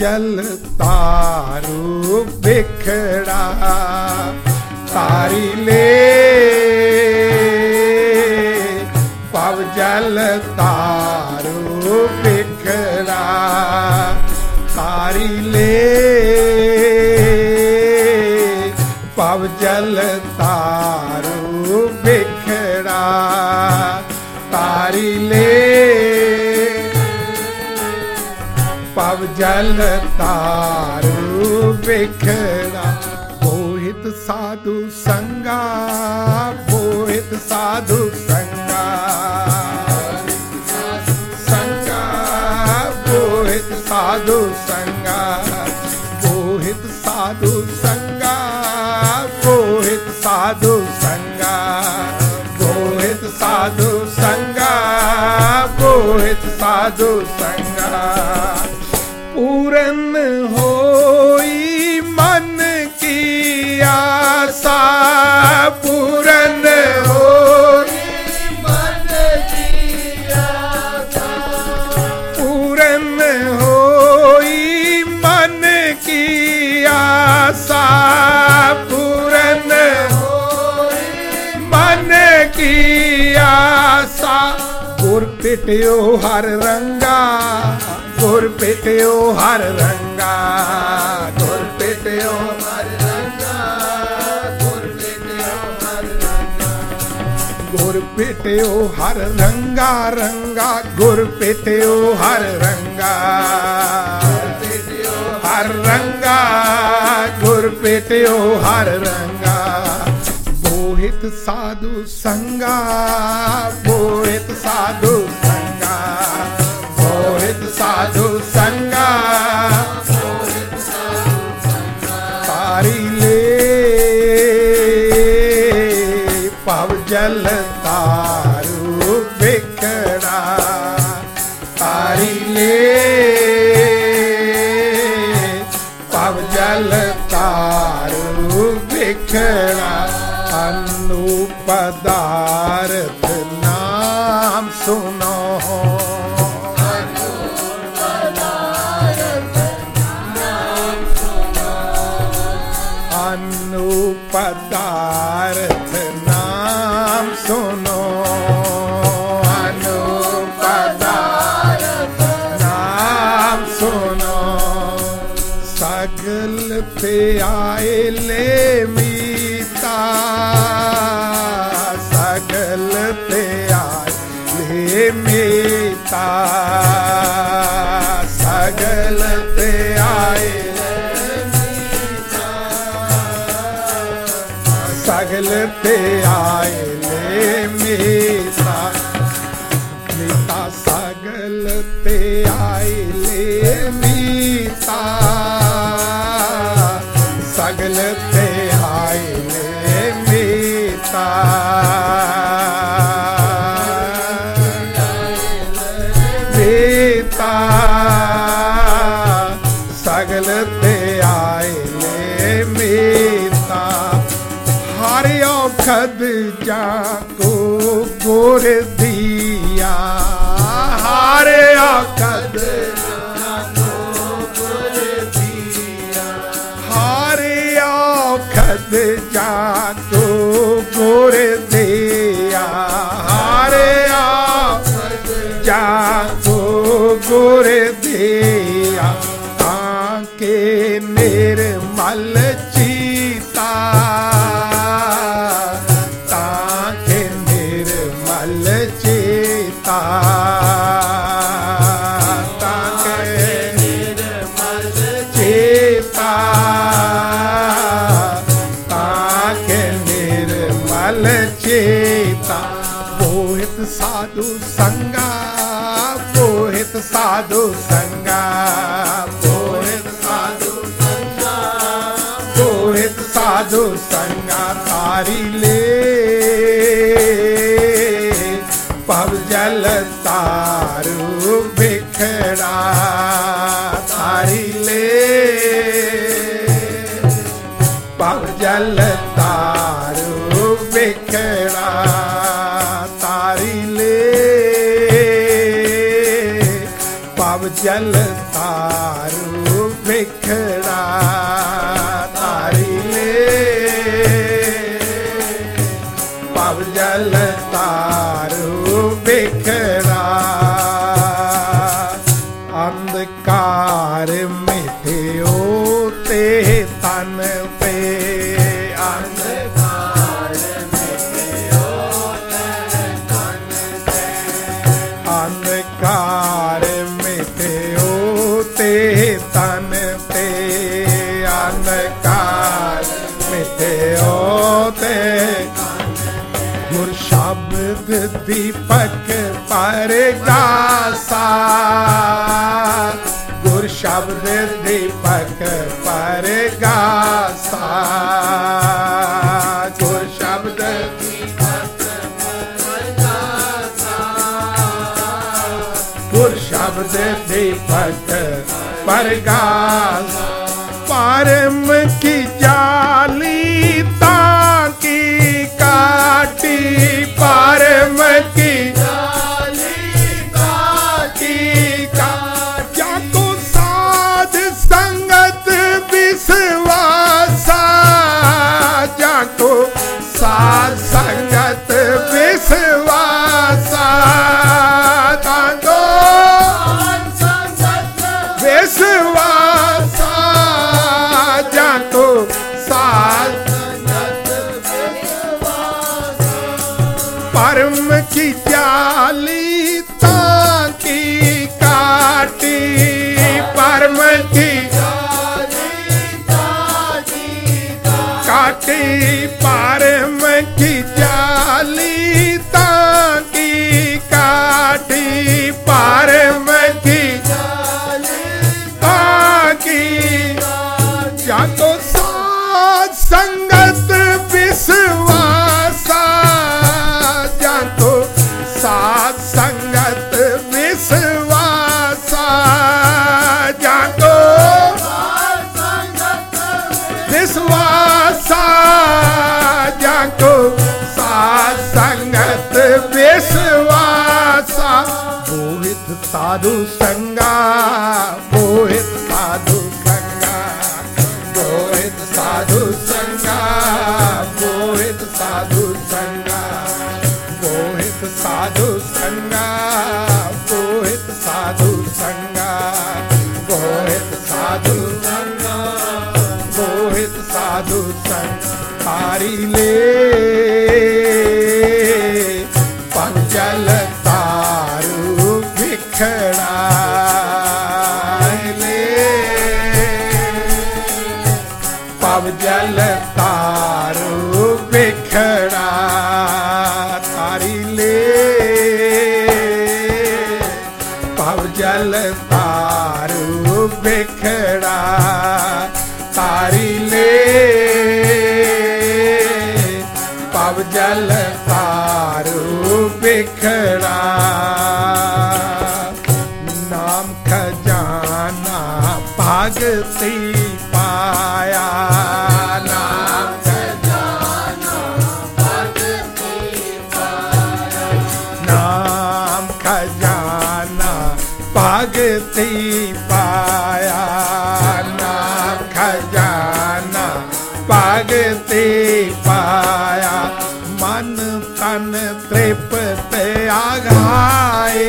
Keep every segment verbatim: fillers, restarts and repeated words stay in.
जल तारू बिखड़ा तारी ले पव जल तारू बिखड़ा तारी ले पव जल तारू बिखड़ा तारी ले पव जल तारू बिखड़ा मोहित साधु संगा मोहित साधु संगा संगा मोहित साधु संगा मोहित साधु संगा मोहित साधु संगा मोहित साधु संगा मोहित साधु संगा पूरन होई मन की आशा पूरन होई मन की आशा पूरन होई मन की आशा पूरन होई मन की आशा गुर पिटियो हर रंगा गुर पिटियो हर रंगा गुर पिटियो हर रंगा गुर पिटियो हर रंगा गुर पिटियो हर रंगा रंगा गुर पिटियो हर रंगा हर रंगा गुर पिटियो हर रंगा मोहित साधु संगा मोहित साधु संगा मोहित साधु संगा तारी ले पव जल तारू बिखड़ा तारी ले पव जल तारू बिखड़ा अनु पदार्थ नाम सुनो पदार्थ नाम सुनो अनु पदार्थ नाम सुनो सगल पे आए ले मीता सगल पे आए ले मीता सगल पे आए सगल पे आए ले मीता मीता सगल पे आए ले मीता सगल पे आए ले मीता मीता सगल पे आए ले मीता हरि औखद जाको गोर दिया हरि औखद जाको गोर दिया हरि औखद जाको गोर दिया हरि औखद जाको गोर दिया आके निर्मल चीता चेता ताके निर्मल चेता ताके निर्मल चेता मोहित साधु संगा मोहित साधु संगा मोहित साधु संगा मोहित साधु संगा तारी ले पव जल तारू बिखड़ा तारी ले पव जल तारू बिखड़ा तारी ले पव जल तारू बिखड़ा तारी ले पव जल तारू बिखड़ा अंधकार मिट्यो ते तन पे अंधकार मिट्यो ते तन पे अंधकार मिट्यो ते तन पे अंधकार मिट्यो ते गुर शब्द दीपक परगासा गुर शब्द दीपक परगासा गुर शब्द दीपक परगासा गुर शब्द दीपक परगासा परम की जाली ताकी काटी परम की जाली ताकी काटी जाको साध संगत विश्वासा जाको साध संगत विश्वासा ताको विश्वासा जाको साध परम की जाली ताकी काटी परम की जाली ताकी काटी परम की जाली ताकी काटी परम की जाली ताकी जाको साध संगत विश्वासा जाको साध संगत विश्वासा जाको विश्वासा जाको साध संगत विश्वासा मोहित साधु संगा मोहित साधु संगा मोहित साधु संगा मोहित साधु संगा मोहित साधु संगा मोहित साधु संगा मोहित साधु संगा मोहित साधु संग तारी ले पंचल तारू बिखड़ा ले पव जल तारू बिखड़ा तारी ले पव जल तारू बिखड़ा तारी ले पव जल तारू बिखड़ा नाम खजाना भागती पाया नाम खजाना भागती पाया नाम खजाना भागती पाया नाम खजाना भागती पाया मन तन तृप्त आगाए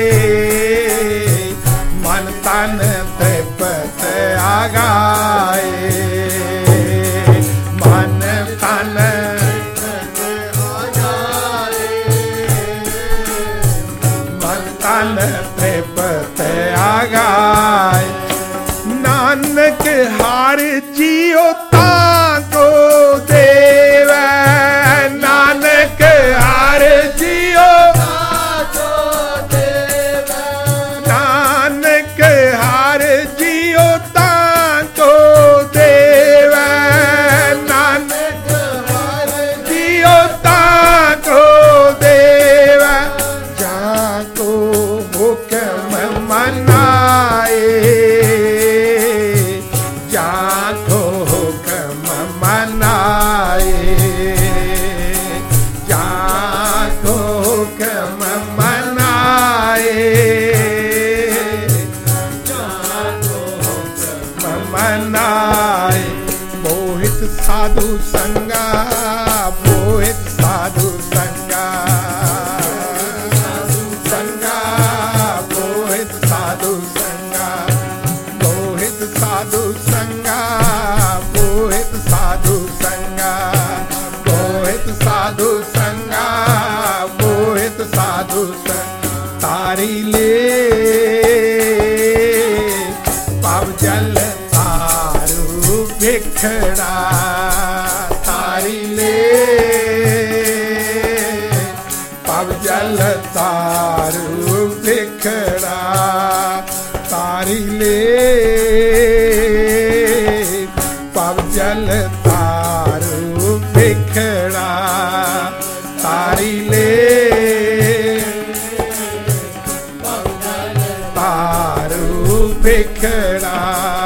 मन तन तृप्त आगाए मन तन मन तन तृप्त आगाए नानक हार जियो ताको देव नानक हार जियो ताको देव नानक हार जियो ताको देव नानक हार जियो ताको देव जाको हुक्म मनाए जाको हुक्म ਨਾਏ ਮੋਹਿਤ ਸਾਧੂ ਸੰਗਾ ਮੋਹਿਤ ਸਾਧੂ ਸੰਗਾ ਸੰਗਾ ਮੋਹਿਤ ਸਾਧੂ ਸੰਗਾ ਮੋਹਿਤ ਸਾਧੂ ਸੰਗਾ ਮੋਹਿਤ ਸਾਧੂ ਸੰਗਾ ਮੋਹਿਤ ਸਾਧੂ ਸੰਗਾ ਮੋਹਿਤ ਸਾਧੂ ਸੰਗਾ ਤਾਰੀ ਲੈ ਪਵ ਜਲ ਤਾਰੂ ਵਿਖੜਾ ਤਾਰੀ ਲੈ ਪਵ ਜਲ ਤਾਰੂ ਵਿਖੜਾ ਤਾਰੀ ਲੈ ਪਵ ਜਲ ਤਾਰੂ ਵਿਖੜਾ ਤਾਰੀ ਲੈ ਤਾਰੂ ਵਿਖੜਾ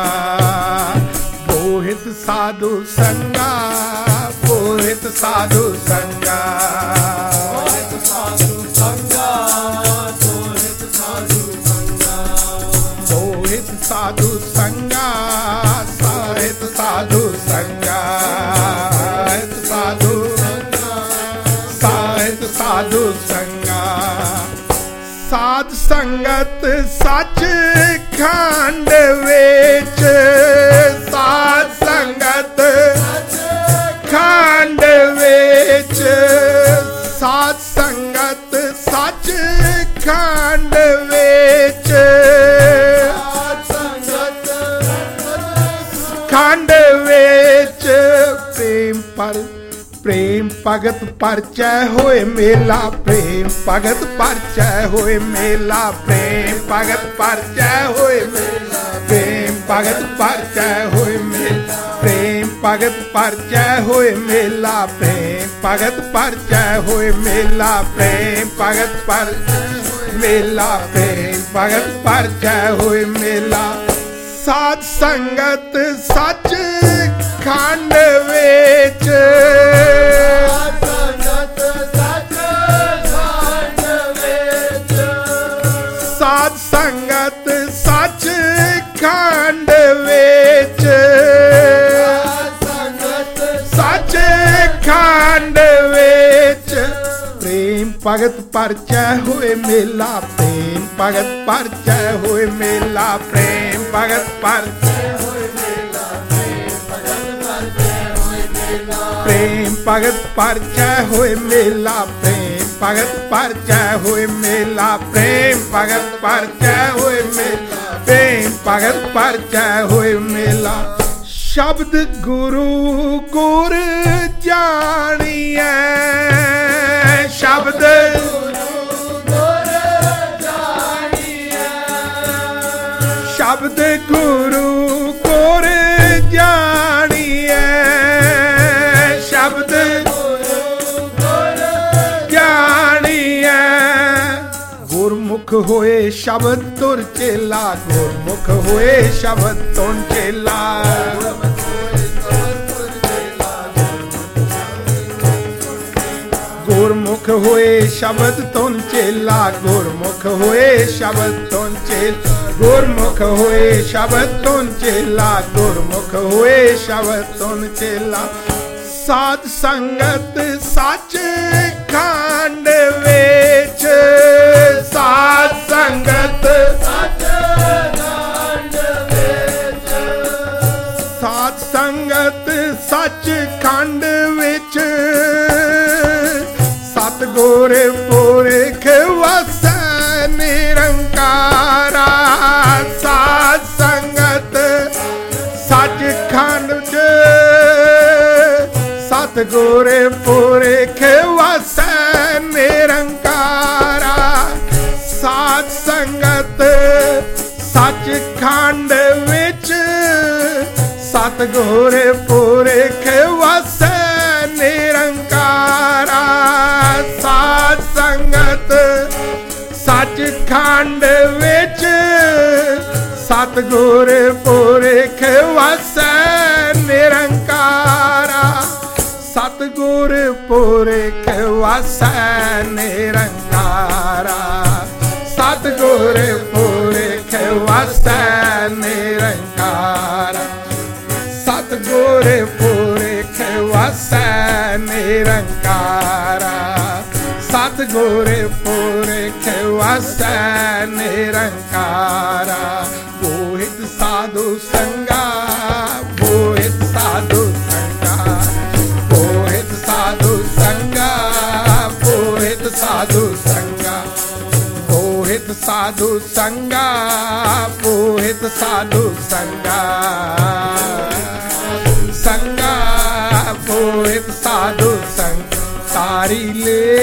ਮੋਹਿਤ ਸਾਧੂ ਸੰਗਾ ਮੋਹਿਤ ਸਾਧੂ ਸੰਗਾ ਮੋਹਿਤ ਸਾਧੂ ਸੰਗਾ ਮੋਹਿਤ ਸਾਧੂ ਸੰਗਾ ਮੋਹਿਤ ਸਾਧੂ ਸੰਗਾ ਸਾਹਿਤ ਸਾਧੂ ਸੰਗਾ ਸਾਹਿਤ ਸਾਧੂ ਸਾਹਿਤ ਸਾਧੂ ਸੰਗਾ ਸਾਧ ਸੰਗਤ ਸੱਚ ਖੰਡ ਵਿੱਚ ਸਾਧ ਸੰਗਤ ਖੰਡ ਵਿੱਚ ਸਾਧ ਸੰਗਤ ਸੱਚ ਖੰਡ ਵਿੱਚ ਖੰਡ ਵਿੱਚ ਪ੍ਰੇਮ ਪਰ ਪ੍ਰੇਮ ਭਗਤ ਪਰਚੈ ਹੋਏ ਮੇਲਾ ਪ੍ਰੇਮ ਭਗਤ ਪਰਚੈ ਹੋਏ ਮੇਲਾ ਪ੍ਰੇਮ ਭਗਤ ਪਰਚੈ ਹੋਏ ਮੇਲਾ ਪ੍ਰੇਮ ਭਗਤ ਪਰਚੈ ਹੋਏ ਮੇਲਾ ਪ੍ਰੇਮ ਭਗਤ ਪਰਚੈ ਹੋਏ ਮੇਲਾ ਪ੍ਰੇਮ ਭਗਤ ਪਰਚੈ ਹੋਏ ਮੇਲਾ ਪ੍ਰੇਮ ਭਗਤ ਪਰਚੈ ਮੇਲਾ ਪ੍ਰੇਮ ਭਗਤ ਪਰਚੈ ਹੋਏ ਮੇਲਾ ਸਾਧ ਸੰਗਤ ਸੱਚ ਖੰਡ ਵਿੱਚ ਸਾਧ ਸੰਗਤ ਸੱਚ ਖੰਡ ਵਿੱਚ ਸਾਧ ਸੰਗਤ ਸੱਚ ਖੰਡ ਵਿੱਚ ਸੱਚ ਖੰਡ ਵਿੱਚ ਪ੍ਰੇਮ ਭਗਤ ਪਰਚੈ ਹੋਏ ਮੇਲਾ ਪ੍ਰੇਮ ਭਗਤ ਪਰਚੈ ਹੋਏ ਮੇਲਾ ਪ੍ਰੇਮ ਭਗਤ ਪਰਚੈ ਹੋਏ ਮੇਲਾ ਪ੍ਰੇਮ ਭਗਤ ਪਰਚੈ ਹੋਏ ਮੇਲਾ ਪ੍ਰੇਮ ਭਗਤ ਪਰਚੈ ਹੋਏ ਮੇਲਾ ਪ੍ਰੇਮ ਭਗਤ ਪਰਚੈ ਹੋਏ ਮੇਲਾ ਪ੍ਰੇਮ ਭਗਤ ਪਰਚੈ ਹੋਏ ਮੇਲਾ ਸ਼ਬਦ ਗੁਰੂ ਗੁਰ ਜਾਣੀਐ ਸ਼ਬਦ ਗੁਰੂ ਗੁਰ ਜਾਣੀਐ ਸ਼ਬਦ ਗੁਰੂ ਗੁਰ ਜਾਣੀਐ ਸ਼ਬਦ ਗੁਰੂ ਗੁਰ ਜਾਣੀਐ ਗੁਰਮੁਖ ਹੋਏ ਸ਼ਬਦ ਤੁਰ ਚੇਲਾ ਗੁਰਮੁਖ ਹੋਏ ਸ਼ਬਦ ਤੁਰ ਚੇਲਾ ਗੁਰਮੁਖ ਹੋਏ ਸ਼ਬਦ ਤੁਨ ਚੇਲਾ ਗੁਰਮੁਖ ਹੋਏ ਸ਼ਬਦ ਤੁਨ ਚੇਲਾ ਗੁਰਮੁਖ ਹੋਏ ਸ਼ਬਦ ਤੁਨ ਚੇਲਾ ਗੁਰਮੁਖ ਹੋਏ ਸ਼ਬਦ ਤੁਨ ਚੇਲਾ ਸਾਧ ਸੰਗਤ ਸੱਚ ਖੰਡ ਵਿੱਚ ਸਾਧ ਸੰਗਤ ਸੱਚ ਖੰਡ ਵਿੱਚ ਸਾਧ ਸੰਗਤ ਸੱਚ ਖੰਡ ਵਿੱਚ ਸਤਿਗੁਰ ਪੁਰਖ ਵਸੈ ਨਿਰੰਕਾਰਾ ਸਾਧ ਸੰਗਤ ਸੱਚ ਖੰਡ ਚ ਸਤਿਗੁਰ ਪੁਰਖ ਵਸੈ ਨਿਰੰਕਾਰਾ ਸਾਧ ਸੰਗਤ ਸੱਚ ਖੰਡ ਵਿੱਚ ਸਤਿਗੁਰ ਪੁਰਖ ਵਸੈ ਨਿਰੰਕਾਰਾ ਸਾਧ ਸੰਗਤ ਸੱਚ ਖੰਡ ਵਿੱਚ ਸਤਿਗੁਰ ਪੁਰਖ ਵਸੈ ਨਿਰੰਕਾਰਾ ਸਤਿਗੁਰ ਪੁਰਖ ਵਸੈ ਨਿਰੰਕਾਰਾ ਸਤਿਗੁਰ ਪੁਰਖ ਵਸੈ ਨਿਰੰਕਾਰਾ सतगुर पुरख वसै निरंकारा, सतगुर पुरख वसै निरंकारा। बोहित साधु संगा, बोहित साधु संगा, बोहित साधु संगा, बोहित साधु संगा, बोहित साधु संगा, बोहित साधु संगा, संगा बोहित साधु संग। तारी ले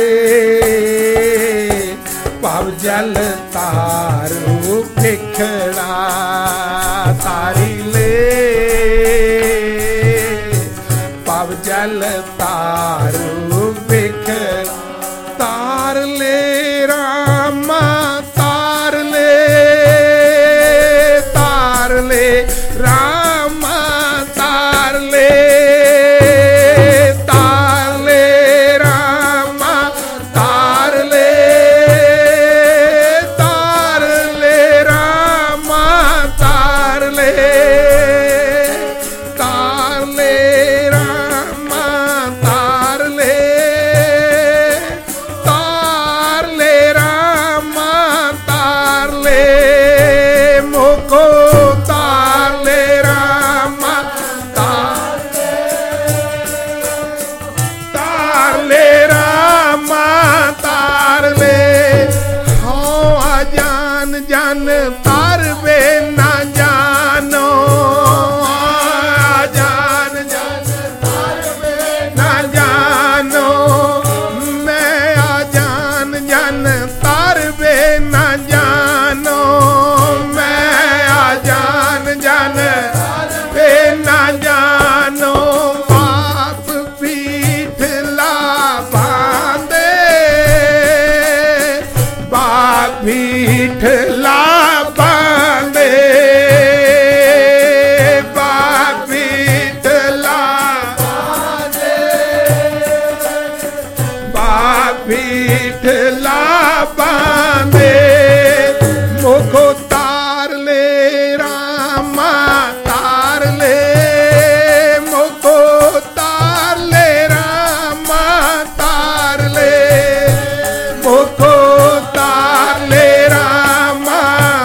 पव जल तारू भिखड़ा, तारी ले पव जल तारू भिखड़ा। तार ले रामा तार ले, तार ले रामा तार ले, तार ले रामा तार ले, तार ले रामा तार ले, तार ले रामा तार ले, तार ले रामा तार ले, मोको तार ले रामा तार ले रामा तार ले। हाँ अजान जान तार बे ना जानो, अजान जान तार बे ना जानो, मैं अजान जान तार बे ना जानो, मैं अजान जान बे ना जानो। बाप पीठ ला बांधे, बाप पीठ ला बांधे, बाप पीठ ला बांधे, बाप पीठ ला बांधे। मुखो तार ले रामा तार ले, मुखो तार ले रामा तार ले, मुखो तार ले रामा,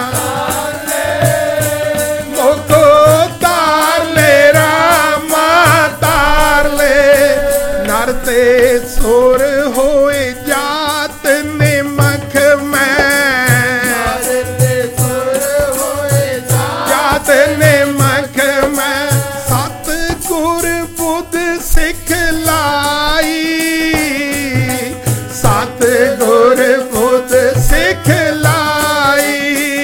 मुखो तार ले रामा तार ले। नर ते सुर होए जात निमख में, जात निमख में सतगुर बुध सिखलाई, सतगुर बुध सिखलाई,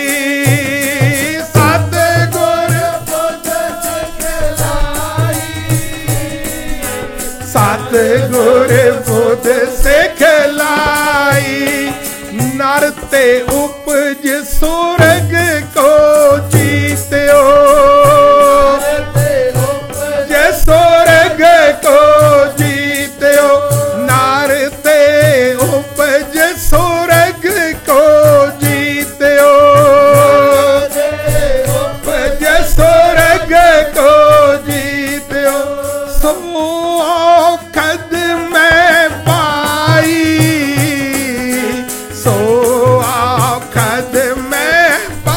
सतगुर बुध सिखलाई, सतगुर बुध सिखलाई। नर ते उपज सुरग को जीत्यो, जे सुरग को जीत्यो, नर ते उपज सुरग को जीत्यो, उपज सुरग को जीत्यो। सो औखद में पाई, सो औखद में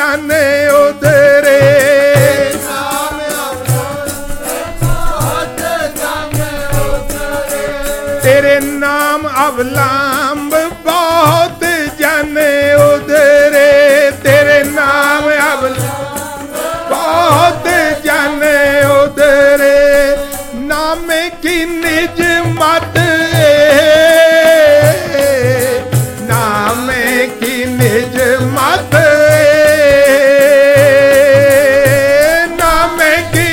जाने उधरे तेरे नाम अवलंब बहुत जाने उधरे तेरे नाम अवलंब बहुत जाने उधरे नाम की निज मत नाम की निज मत नाम की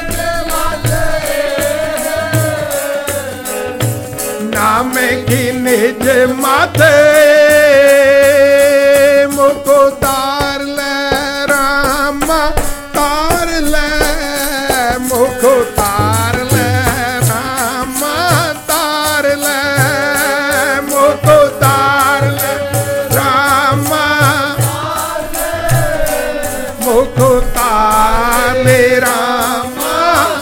नाम की निज मत मुको तार ले रामा तार ले मुको तार ले रामा तार ले मुको तार ले रामा मुको तार ले रामा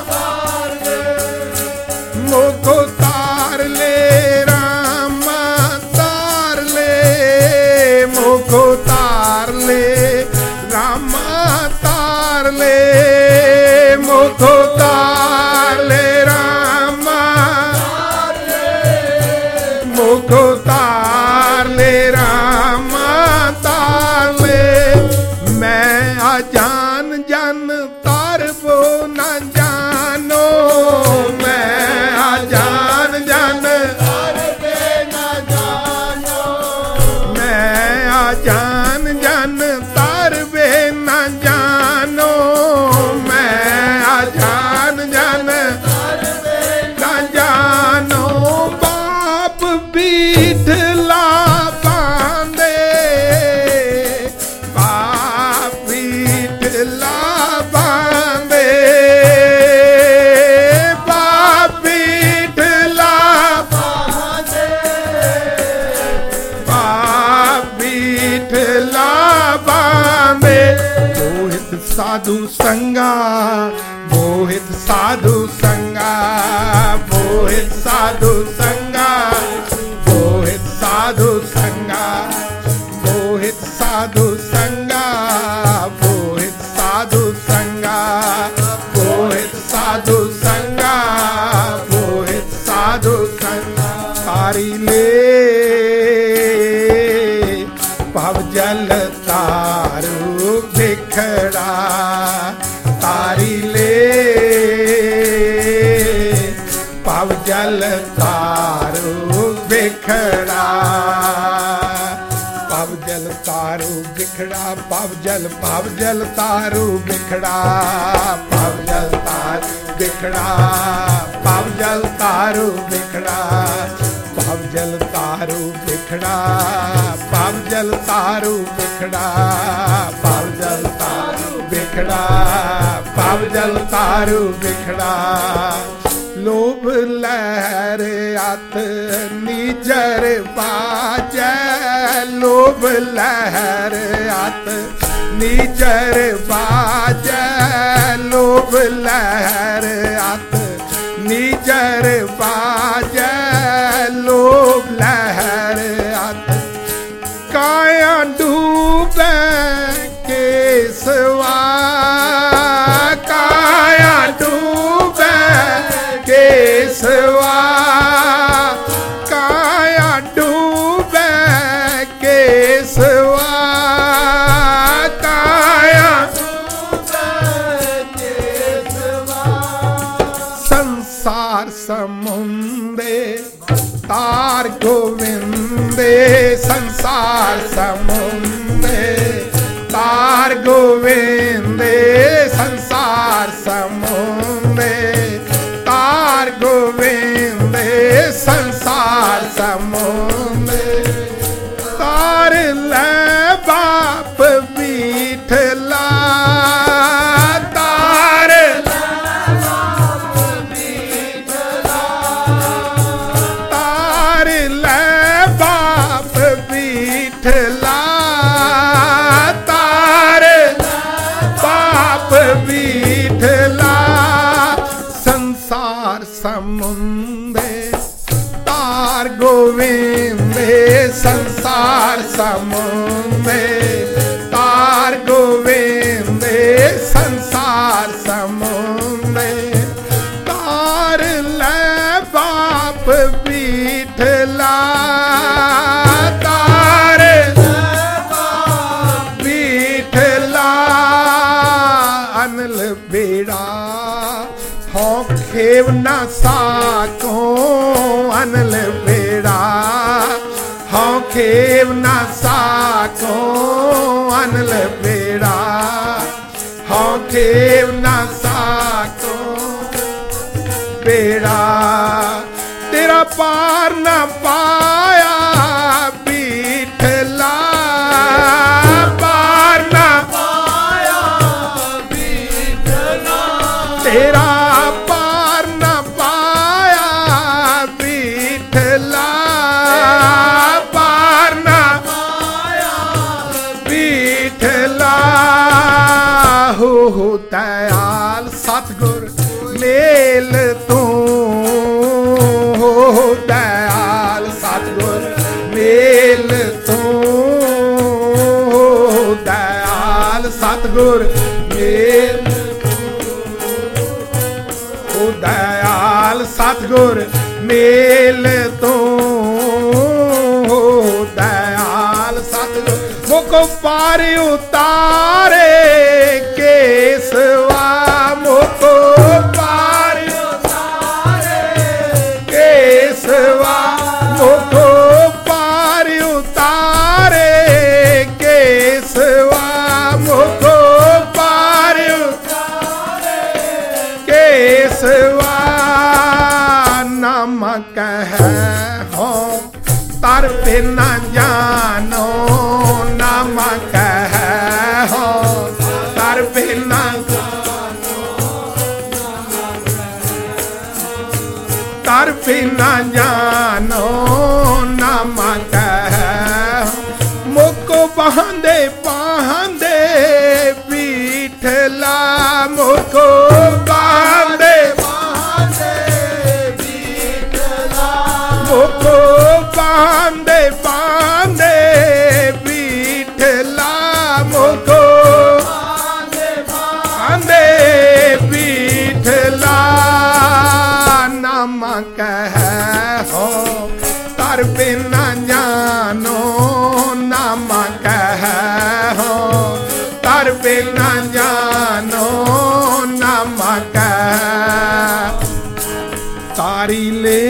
मुको तार ले रामा तार ले मुको तार ले रामा तार ले मुको तार ले रामा मुको तार ले रामा तार ले मैं अजान जन तार वो न जानो मैं अजान जन मैं अजान जन तार वे न जानो मैं अजान जन न जानो बाप बीठला बांधे बाप बीठला बांधे बाप बीठला बाप बीठला बांधे मोहित साधु संगा मोहित साधु संगा मोहित साधु संगा मोहित साधु संगा मोहित साधु संगा मोहित साधु संगा मोहित साधु संगा मोहित साधु संगा तारी ले भव जल तारू बिखड़ा तारी ले भव जल तारू बिखड़ा भव जल तारू बिखड़ा भव जल भव जल तारू बिखड़ा भव जल तार बिखड़ा भव जल तारू बिखड़ा भव जल तारू बिखड़ा भव जल तारू बिखड़ा भव जल तारू बिखड़ा भव जल तारू बिखड़ा लोभ लहर अत नीजर बाजै लोभ लहर अत नीजर बाजै लोभ लहर अत नीजर बाजै लोभ लहर अत काया डूबे केसवा काया डूबे केसवा काया डूबे केसवा काया डूबे केसवा संसार समुंदे तार गोविंदे संसार समुंदे तार गोविंदे संसार समुंदे तार गोविंदे संसार समुंदे तार ले बाप बीठला तार तार ले बाप बीठला तार बाप बीठला संसार समुंदे तार गोविंदे संसार समुंदे तार गोविंदे बेड़ा हो खेव ना साको अनल बेड़ा हो खेव ना साको अनल बेड़ा हो खेव ना साको बेड़ा तेरा पार ना पाया बीठला पार ना पाया बीठला तेरा पार ना पाया बीठला पार ना पाया बीठला हो हो दयाल सतगुर मेल तू हो दयाल सतगुर मेल तू हो दयाल सतगुर मेल हो दयाल सतगुर मेल तू हो दयाल सतगुर मुको पार उतारे केसवा मुको पार उतारे केसवा मुको पार उतारे केसवा मुको पार उतारे केसवा नमक है हो तर पे न जानो नमक है हो तर पे न तर पे न जानो नमक है मुको बहांदे बहांदे बीठला मुको बहांदे बहांदे बीठला मुको बहांदे बहांदे बीठला मुको बहांदे बहांदे बीठला नमक है हो तर बिना जानो नमक है हो तर बिना जानो नमक तारी ले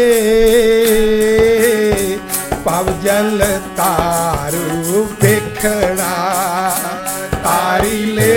पव जल तारू बिखड़ा तारी ले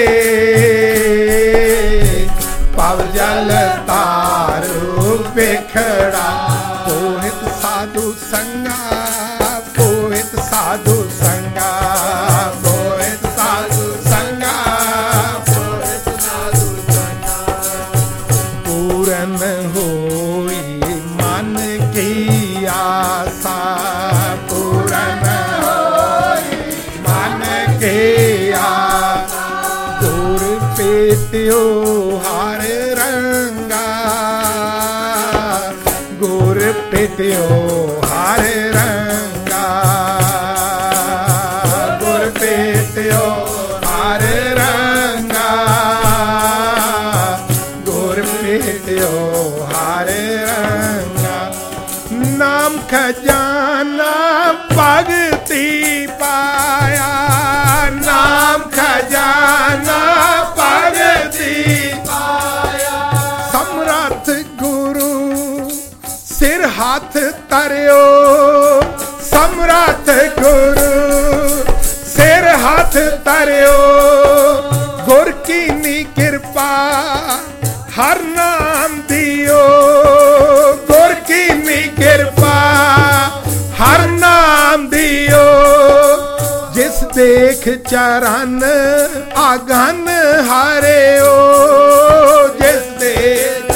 पव जल तारू बिखड़ा पोहित साधु संगा पोहित साधु संगा पोहित साधु संगा पोहित साधु संगा पूरन होई मन की आशा पूरन होई मन की आशा दूर पेटियो हार रंगा गुर पेटियो हार रंगा गुर पेटियो हार रंगा गुर पेटियो हार रंगा नाम खजाना भगती पाया नाम खजाना भगती पाया समर्थ गुरु सिर हाथ तरियो समर्थ गुरु सिर हाथ तरियो गुर की नी कृपा हर नाम दियो गुर की नी कृपा हर नाम दियो जिस देख चरण आगन हारे ओ जिस देख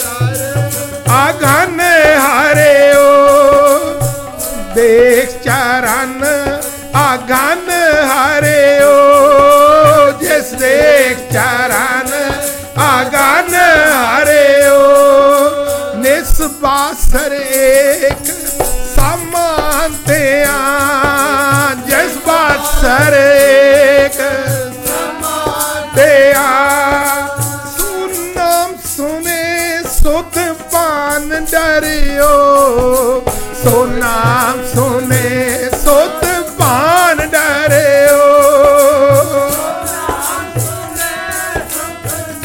आगन हारे ओ देख चरण आगन हारे ओ जिस देख चरण आगन हारे ओ निस्बासर एक समान ते जिस बासर एक समान ते सुनाम सुने सुत पान डरियो सो नाम सुने सुत पान डरियो